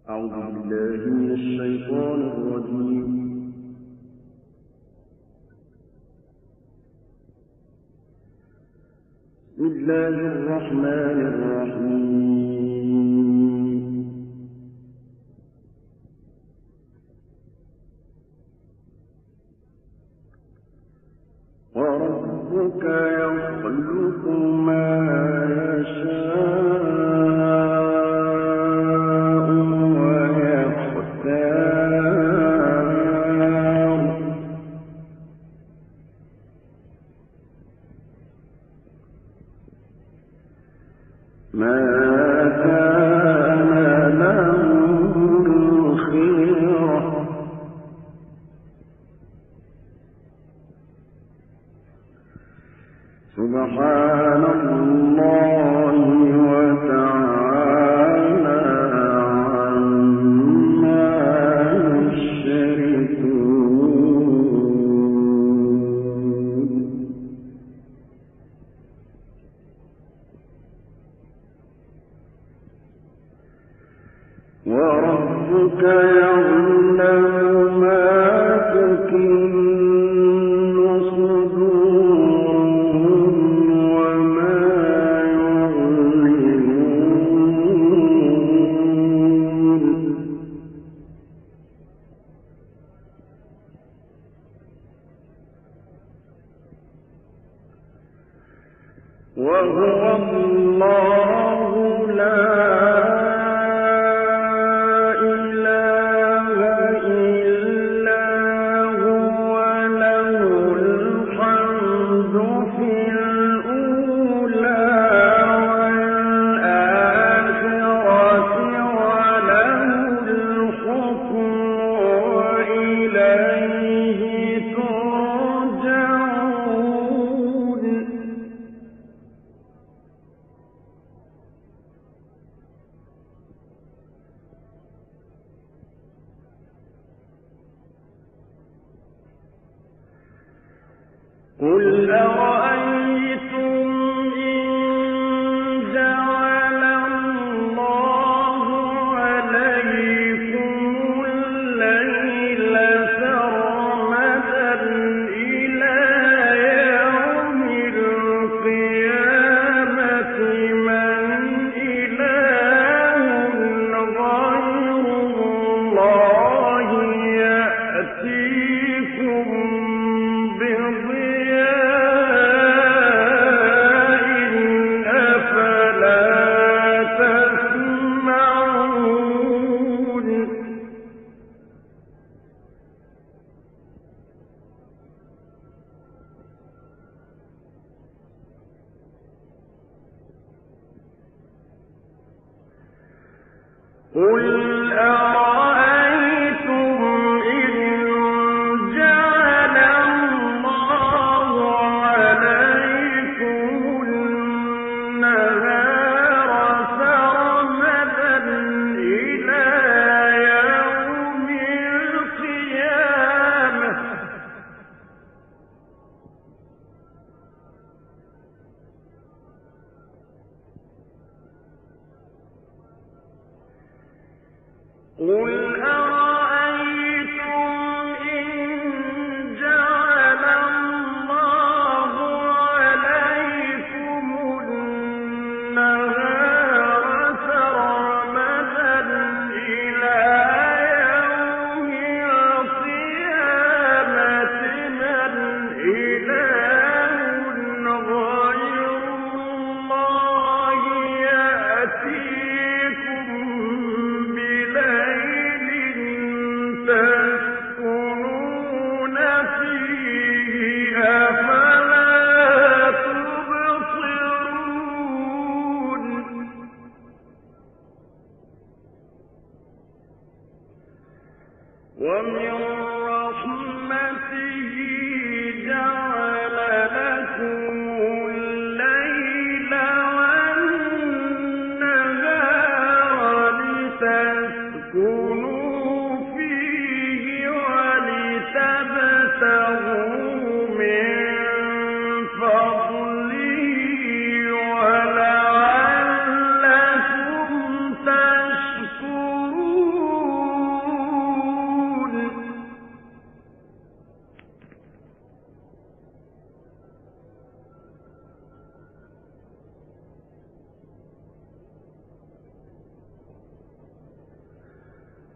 أعوذ بالله من الشيطان الرجيم. بسم الله الرحمن الرحيم. وربك يخلق ما يشاء ويختار ما كان لهم الخيرة سبحان الله وتعالى عما يشركون. وربك يعلم ما تكن وهو الله لا إله إلا هو له الحمد في الأولى والآخرة وله الحكم وإليه ترجعون. قل أرأيتم إن جعل الله عليكم الليل سرمدا إلى يوم القيامة من إله غير الله يأتيكم قل أرأيتم إن جعل الله عليكم النهار سرمدا إلى يوم القيامة قل أرأيتم إن جعل الله عليكم النهار سرمدا إلى يوم القيامة من إله غير الله يأتيكم بليل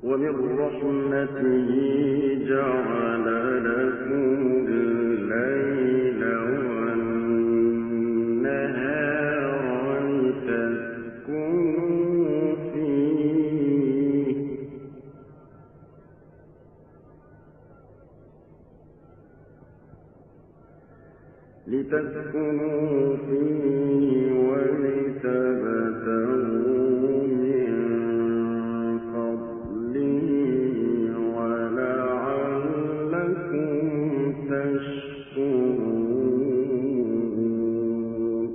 ومن رحمته جعل لكم الليل والنهار لتسكنوا فيه ولتبتغوا من فضله ولعلكم تشكرون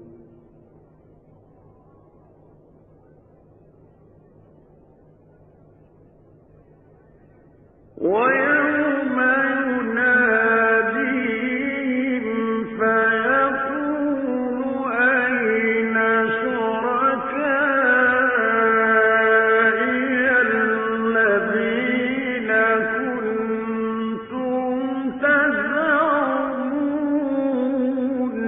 ويوم يناديهم فيقول أين شركائي الذين كنتم تزعمون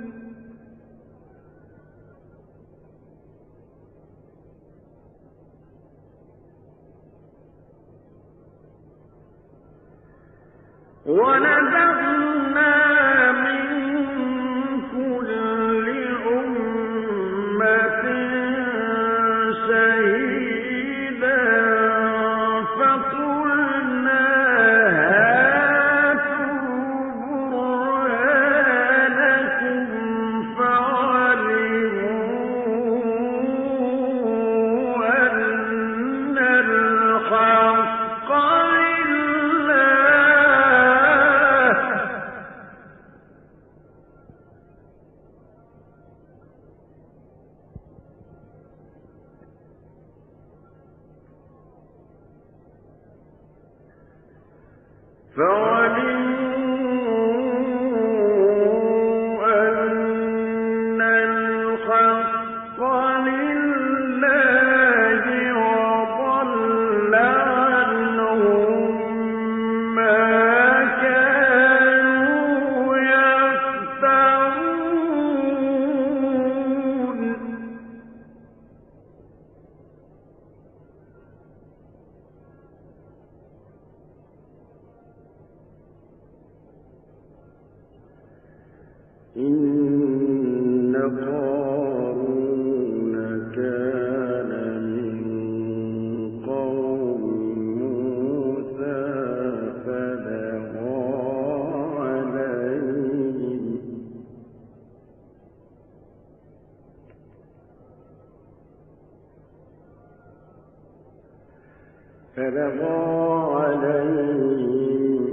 ونزعنا من كل أمة شهيدا فقلنا هاتوا برهانكم فعلموا أن الحق لله وضل عنهم ما كانوا يفترون إن قارون كان من قوم موسى فبغى عليهم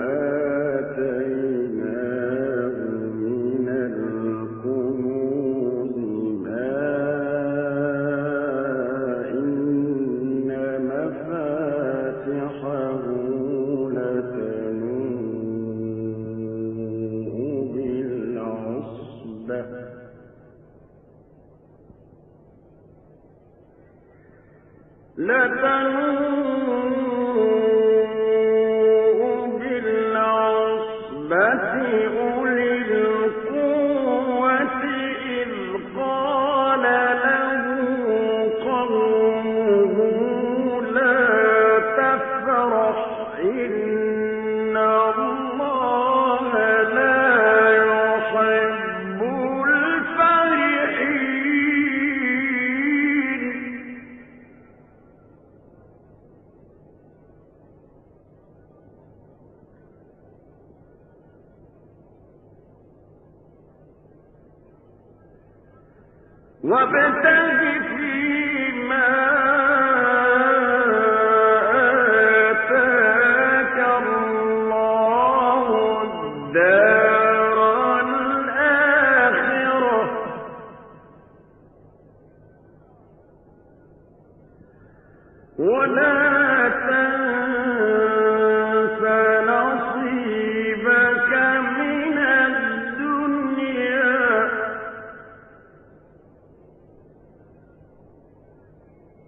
وآتيناه من الكنوز ما إن مفاتحه لتنوء بالعصبة أولي القوة إذ قال له قومه لا تفرح إن الله لا يحب الفرحين وابتغ فيما آتاك الله الدار الآخرة ولا تنس نصيبك من الدنيا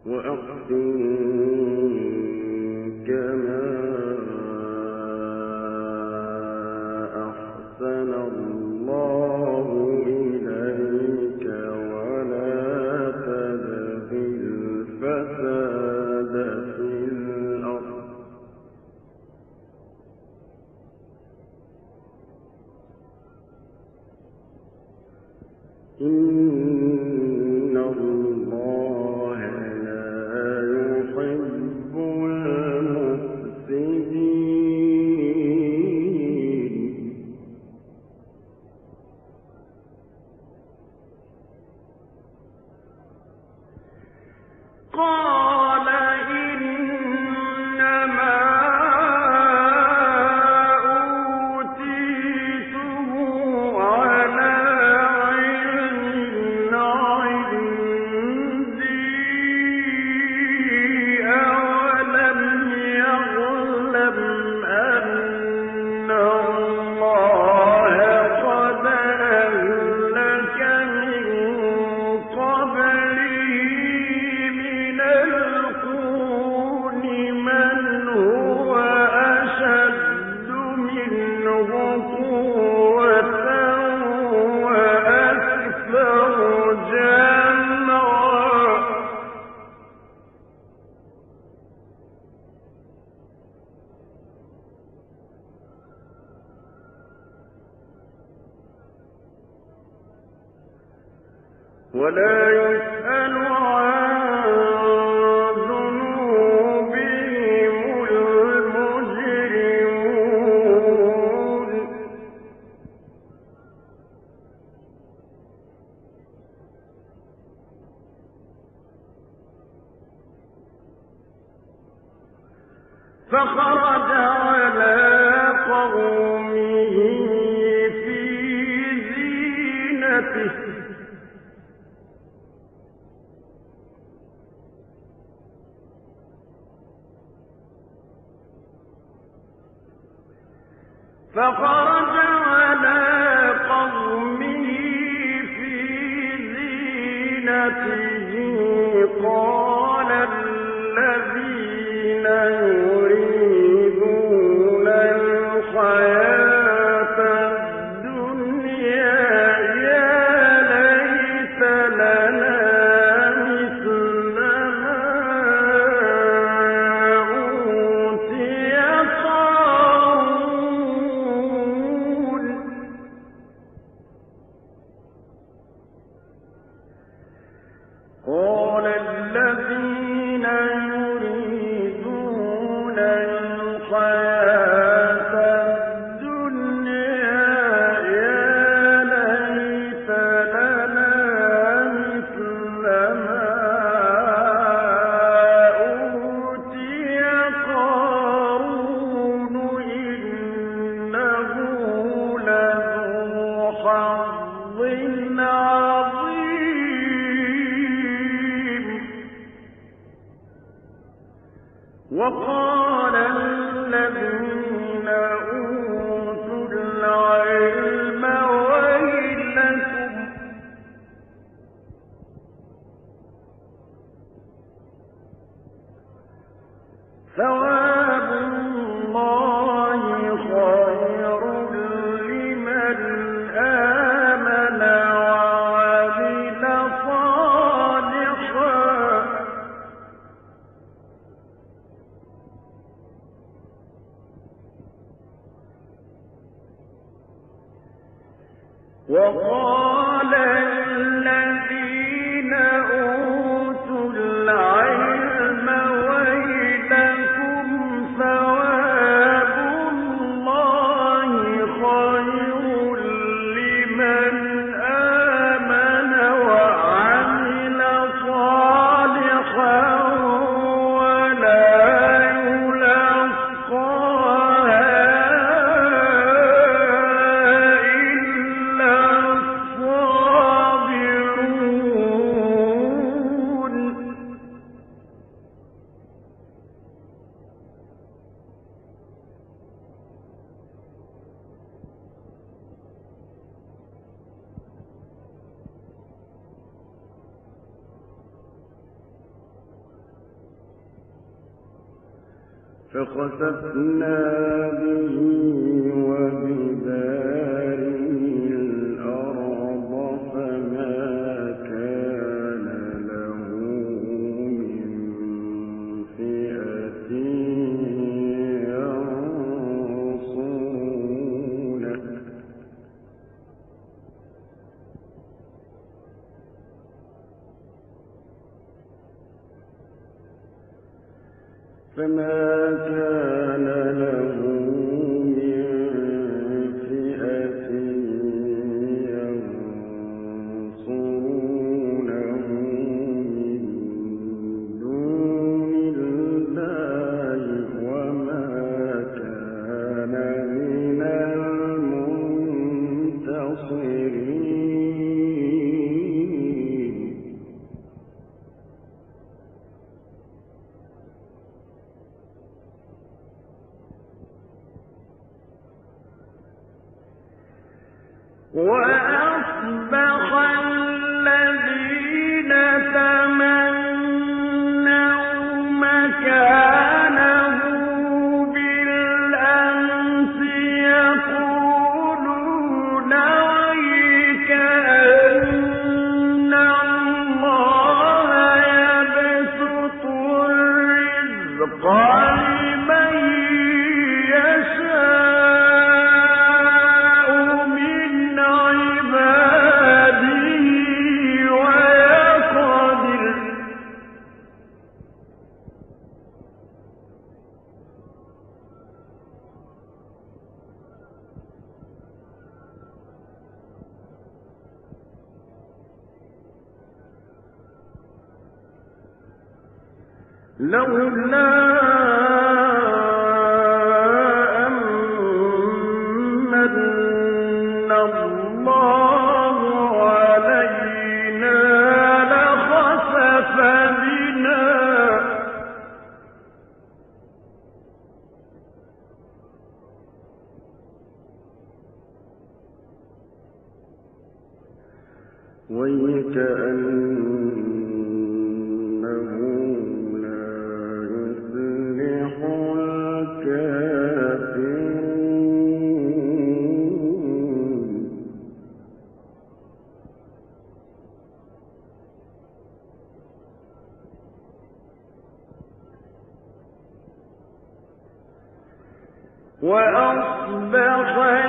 ولا يسأل عن ذنوبهم المجرمون فخرج على قومه في زينته فخرج على قومه في زينته قال الذين يريدون الحياة الدنيا يا ليت لنا مثل ما أوتي قارون قال الذين يريدون الحياة الدنيا يا ليت لنا مثل ما أوتي قارون إنه لذو حظ عظيم وقال الذين أوتوا العلم ويلكم ثواب الله خير لمن آمن وعمل صالحا وقال الذين أوتوا العلم ويلكم ثواب الله خير لمن آمن وعمل صالحا ولا يلقاها إلا فخسفنا به وبداره الأرض فما كان له من فئة ينصرونه فما كان له من فئة ينصرونه من دون الله وما كان من المنتصرين وأصبح الذين تمنوا مكانه بالأمس يقولون ويكأن الله يبسط الرزق لمن يشاء لولا أمن الله علينا لخسف بنا ويكأنه وأصبح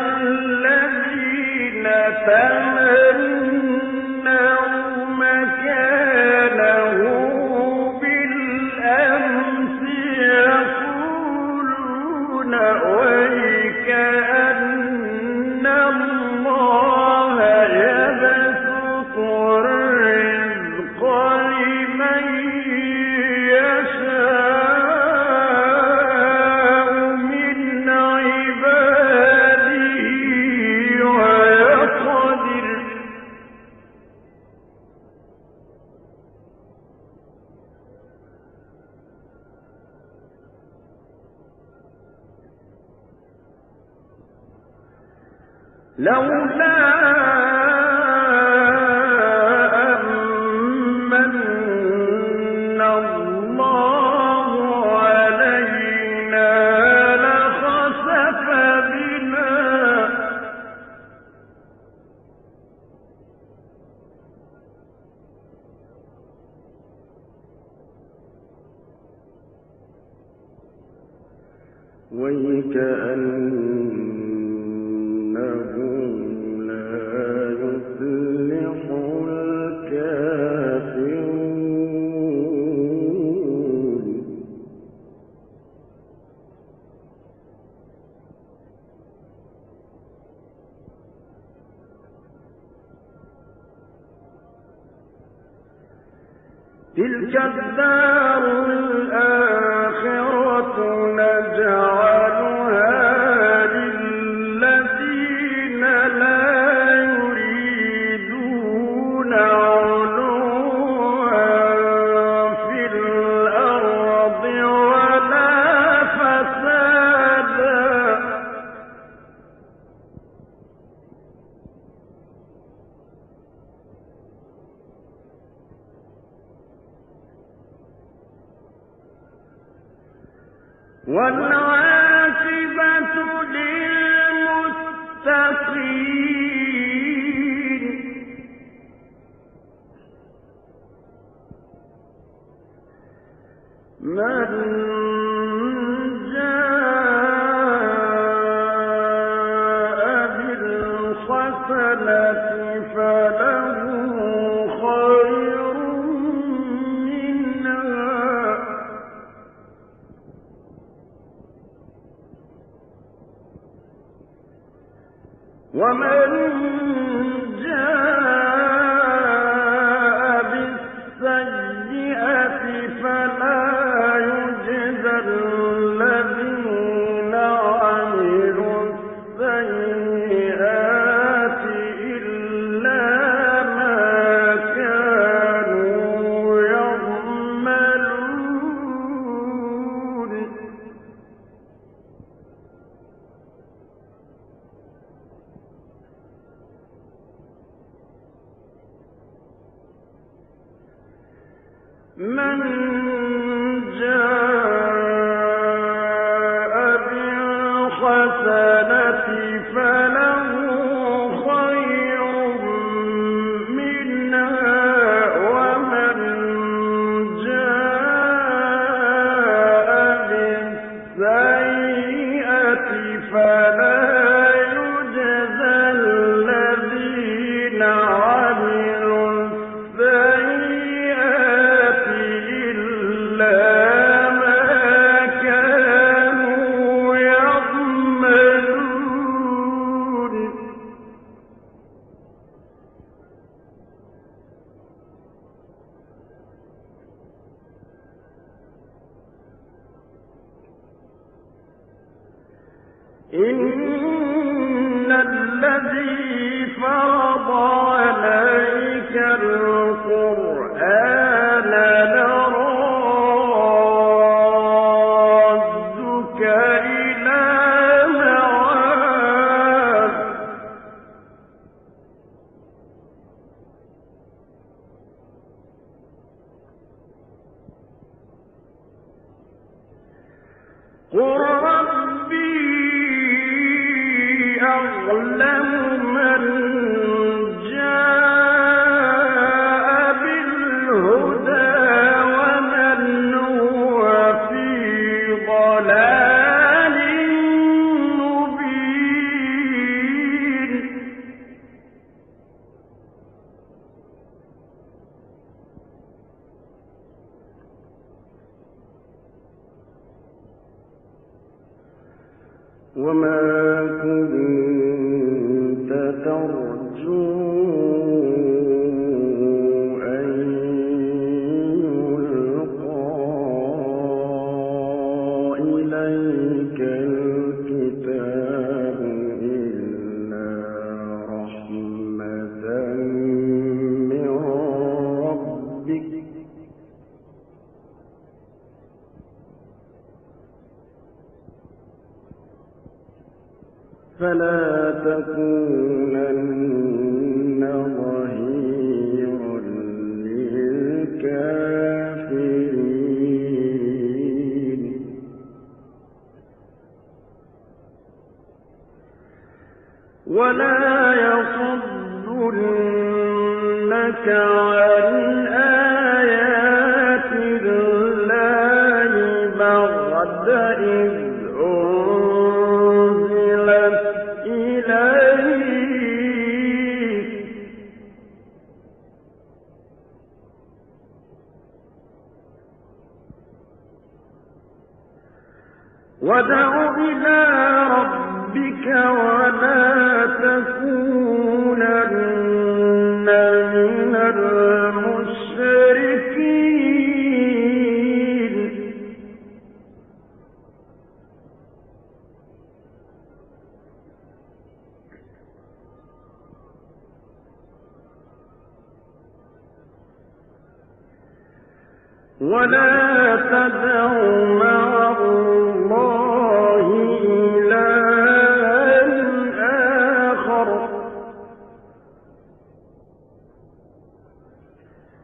الذين تمنوا مكانه بالأمس يقولون ويكأن الله يبسط الرزق لمن يشاء من عباده ويقدر لولا أمن الله علينا لخسف بنا ويكأنه لا يفلح الكافرون تلك الدار الآخرة نجعلها للذين لا يريدون علوا في الأرض ولا فسادا والعاقبة للمتقين من جاء بالحسنة فله خير منها ومن جاء بالسيئة فلا يجزى الذين عملوا السيئات إلا ما كانوا يعملون من جاء بالحسنة فله خير منها ومن جاء بالسيئة فلا يجزى الذين عملوا السيئات إلا ما كانوا يعملون إن الذي فرض عليك القرآن لرادك إلى معاد قل ربي أعلم من جاء بالهدى ومن هو في ضلال مبين وما كنت ترجو أن يلقى إليك الكتاب إلا رحمة من ربك فلا تكونن ظهيرا للكافرين ولا يصدنك عن آيات الله بعد إذ أنزلت إليك وادع إلى ربك ولا تكونن من المشركين ولا تدع مع الله إلها آخر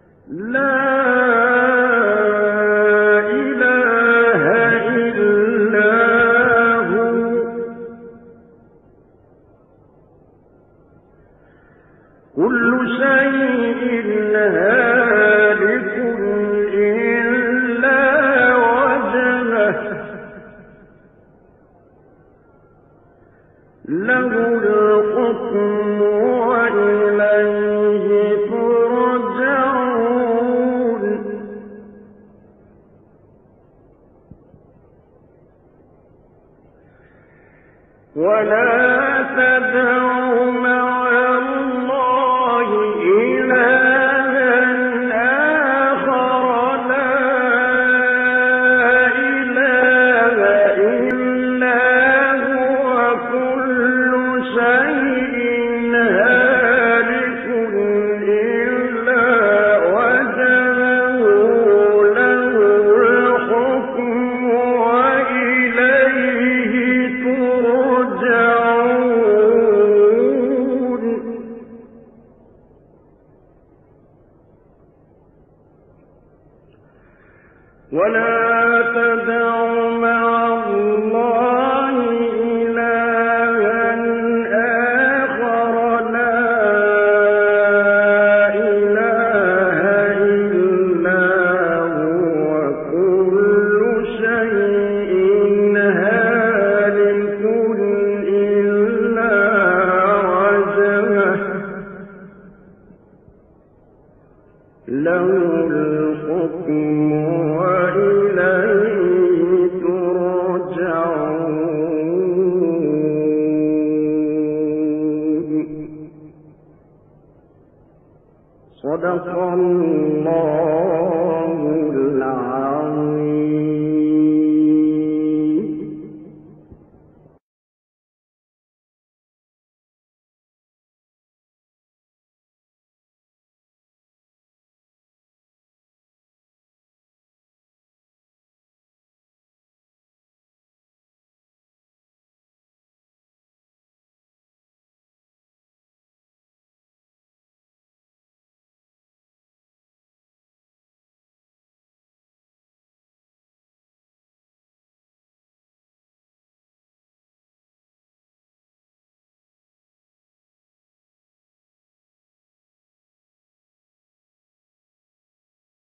لا إله إلا ولا تدع مع الله إلها آخر لا إله إلا هو كل شيء هالك إلا وجهه له الحكم وإليه ترجعون ولا تدع مع الله إلها آخر لا إله إلا هو كل شيء هالك إلا وجهه له الحكم